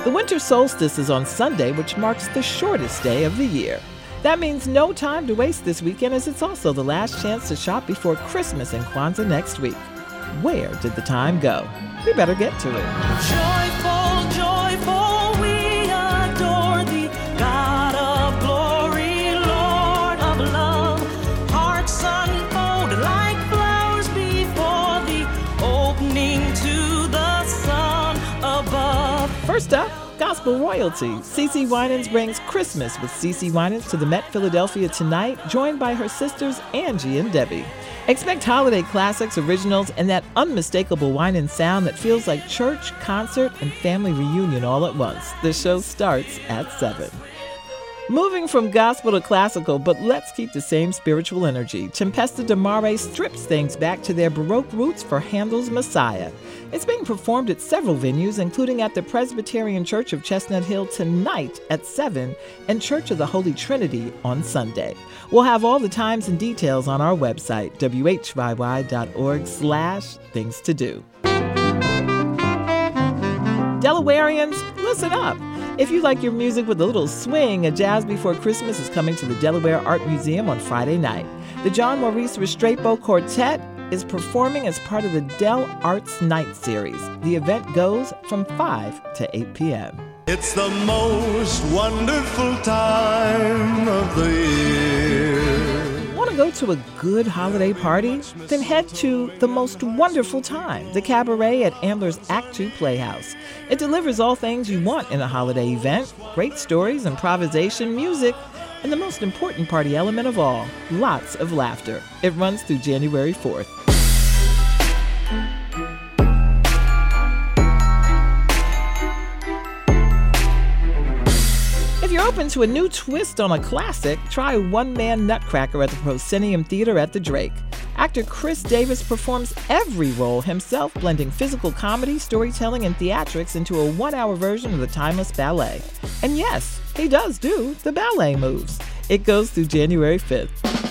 The winter solstice is on Sunday, which marks the shortest day of the year. That means no time to waste this weekend, as it's also the last chance to shop before Christmas and Kwanzaa next week. Where did the time go? We better get to it. Joyful, joyful, we adore thee, God of glory, Lord of love. Hearts unfold like flowers before thee, opening to the sun above. First up, gospel royalty. CeCe Winans brings Christmas with CeCe Winans to the Met Philadelphia tonight, joined by her sisters Angie and Debbie. Expect holiday classics, originals, and that unmistakable Winans sound that feels like church, concert, and family reunion all at once. The show starts at 7. Moving from gospel to classical, but let's keep the same spiritual energy, Tempesta de Mare strips things back to their Baroque roots for Handel's Messiah. It's being performed at several venues, including at the Presbyterian Church of Chestnut Hill tonight at 7 and Church of the Holy Trinity on Sunday. We'll have all the times and details on our website, whyy.org/things to do. Delawareans, listen up. If you like your music with a little swing, A Jazz Before Christmas is coming to the Delaware Art Museum on Friday night. The John Maurice Restrepo Quartet is performing as part of the Del Arts Night series. The event goes from 5 to 8 p.m. It's the most wonderful time of the year. Want to go to a good holiday party? Then head to The Most Wonderful Time, the cabaret at Ambler's Act II Playhouse. It delivers all things you want in a holiday event: great stories, improvisation, music, and the most important party element of all, lots of laughter. It runs through January 4th. If you're open to a new twist on a classic, try One Man Nutcracker at the Proscenium Theater at the Drake. Actor Chris Davis performs every role himself, blending physical comedy, storytelling, and theatrics into a 1-hour version of the timeless ballet. And yes, he does do the ballet moves. It goes through January 5th.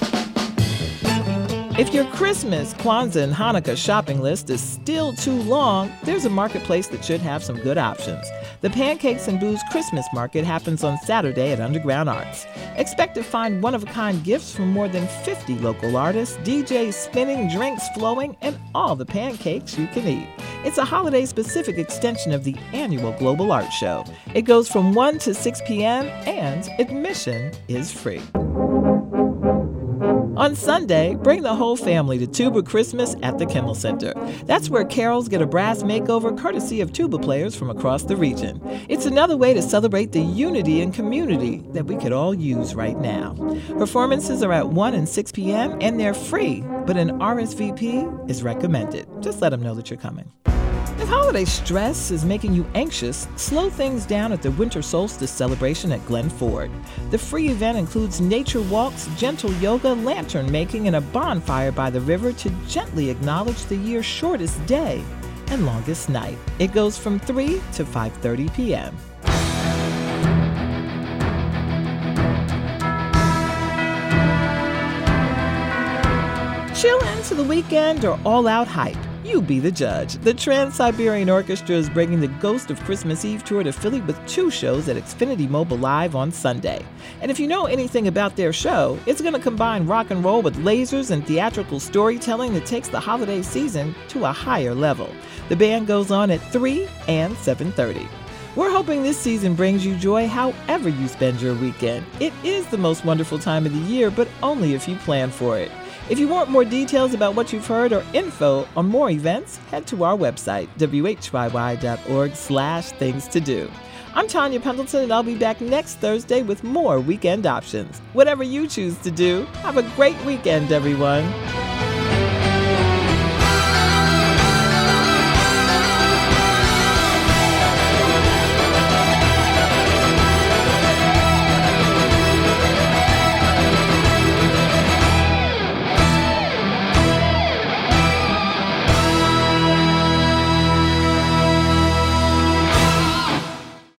If your Christmas, Kwanzaa, and Hanukkah shopping list is still too long, there's a marketplace that should have some good options. The Pancakes and Booze Christmas Market happens on Saturday at Underground Arts. Expect to find one-of-a-kind gifts from more than 50 local artists, DJs spinning, drinks flowing, and all the pancakes you can eat. It's a holiday-specific extension of the annual Global Art Show. It goes from 1 to 6 p.m. and admission is free. On Sunday, bring the whole family to Tuba Christmas at the Kimmel Center. That's where carols get a brass makeover courtesy of tuba players from across the region. It's another way to celebrate the unity and community that we could all use right now. Performances are at 1 and 6 p.m. and they're free, but an RSVP is recommended. Just let them know that you're coming. If holiday stress is making you anxious, slow things down at the Winter Solstice celebration at Glen Ford. The free event includes nature walks, gentle yoga, lantern making, and a bonfire by the river to gently acknowledge the year's shortest day and longest night. It goes from 3 to 5:30 p.m. Chill into the weekend or all-out hype? You be the judge. The Trans-Siberian Orchestra is bringing the Ghost of Christmas Eve tour to Philly with 2 shows at Xfinity Mobile Live on Sunday. And if you know anything about their show, it's going to combine rock and roll with lasers and theatrical storytelling that takes the holiday season to a higher level. The band goes on at 3 and 7:30. We're hoping this season brings you joy however you spend your weekend. It is the most wonderful time of the year, but only if you plan for it. If you want more details about what you've heard or info on more events, head to our website, whyy.org/things to do. I'm Tanya Pendleton, and I'll be back next Thursday with more weekend options. Whatever you choose to do, have a great weekend, everyone.